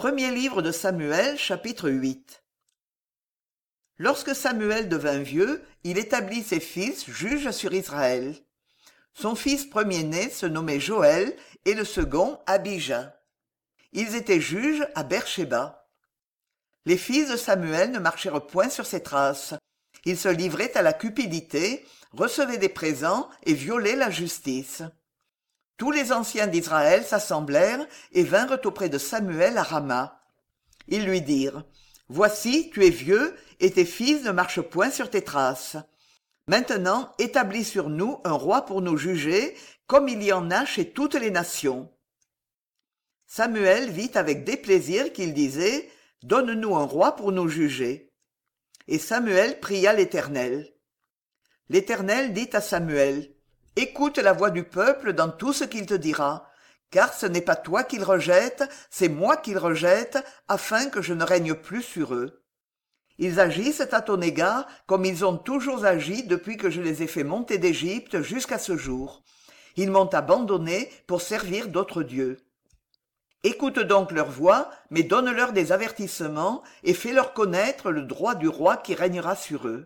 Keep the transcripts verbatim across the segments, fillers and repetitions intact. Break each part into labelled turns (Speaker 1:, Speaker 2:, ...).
Speaker 1: Premier livre de Samuel, chapitre huit. Lorsque Samuel devint vieux, il établit ses fils juges sur Israël. Son fils premier-né se nommait Joël et le second Abijah. Ils étaient juges à Beer-shéba. Les fils de Samuel ne marchèrent point sur ses traces. Ils se livraient à la cupidité, recevaient des présents et violaient la justice. Tous les anciens d'Israël s'assemblèrent et vinrent auprès de Samuel à Rama. Ils lui dirent : « Voici, tu es vieux, et tes fils ne marchent point sur tes traces. Maintenant, établis sur nous un roi pour nous juger, comme il y en a chez toutes les nations. » Samuel vit avec déplaisir qu'il disait : « Donne-nous un roi pour nous juger. » Et Samuel pria l'Éternel. L'Éternel dit à Samuel : « Écoute la voix du peuple dans tout ce qu'il te dira, car ce n'est pas toi qu'il rejette, c'est moi qu'il rejette, afin que je ne règne plus sur eux. Ils agissent à ton égard comme ils ont toujours agi depuis que je les ai fait monter d'Égypte jusqu'à ce jour. Ils m'ont abandonné pour servir d'autres dieux. Écoute donc leur voix, mais donne-leur des avertissements et fais-leur connaître le droit du roi qui régnera sur eux. »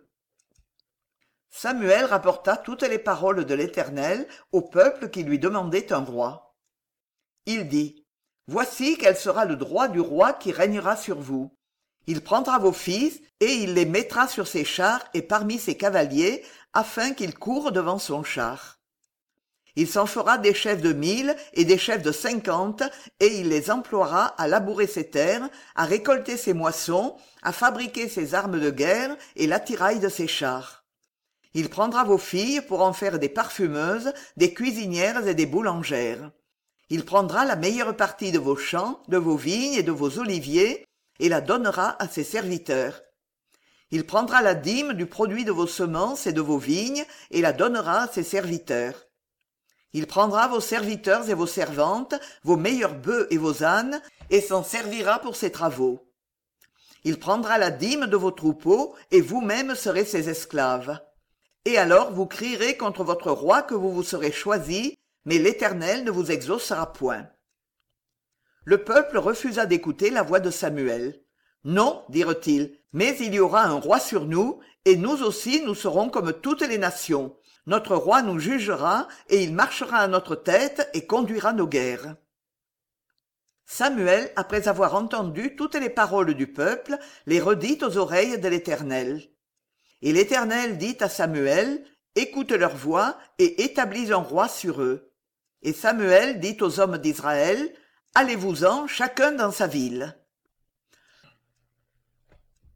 Speaker 1: Samuel rapporta toutes les paroles de l'Éternel au peuple qui lui demandait un roi. Il dit : « Voici quel sera le droit du roi qui régnera sur vous. Il prendra vos fils et il les mettra sur ses chars et parmi ses cavaliers, afin qu'ils courent devant son char. Il s'en fera des chefs de mille et des chefs de cinquante, et il les emploiera à labourer ses terres, à récolter ses moissons, à fabriquer ses armes de guerre et l'attirail de ses chars. Il prendra vos filles pour en faire des parfumeuses, des cuisinières et des boulangères. Il prendra la meilleure partie de vos champs, de vos vignes et de vos oliviers, et la donnera à ses serviteurs. Il prendra la dîme du produit de vos semences et de vos vignes, et la donnera à ses serviteurs. Il prendra vos serviteurs et vos servantes, vos meilleurs bœufs et vos ânes, et s'en servira pour ses travaux. Il prendra la dîme de vos troupeaux, et vous-même serez ses esclaves. Et alors vous crierez contre votre roi que vous vous serez choisi, mais l'Éternel ne vous exaucera point. » Le peuple refusa d'écouter la voix de Samuel. « Non, dirent-ils, mais il y aura un roi sur nous, et nous aussi nous serons comme toutes les nations. Notre roi nous jugera, et il marchera à notre tête et conduira nos guerres. » Samuel, après avoir entendu toutes les paroles du peuple, les redit aux oreilles de l'Éternel. Et l'Éternel dit à Samuel : « Écoute leur voix et établis un roi sur eux. » Et Samuel dit aux hommes d'Israël : « Allez-vous-en, chacun dans sa ville. »